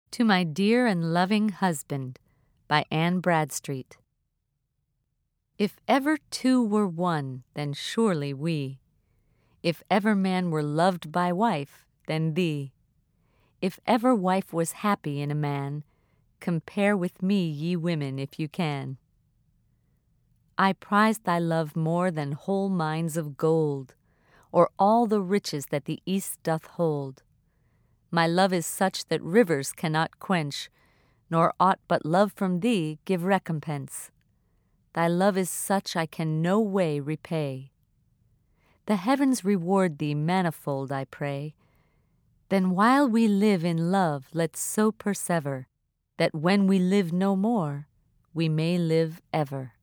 To My Dear and Loving Husband, by Anne Bradstreet. If ever two were one, then surely we. If ever man were loved by wife, then thee. If ever wife was happy in a man, compare with me, ye women, if you can. I prize thy love more than whole mines of gold, or all the riches that the east doth hold. My love is such that rivers cannot quench, nor aught but love from thee give recompense. Thy love is such I can no way repay. The heavens reward thee manifold, I pray. Then while we live in love let's so persever, that when we live no more, we may live ever.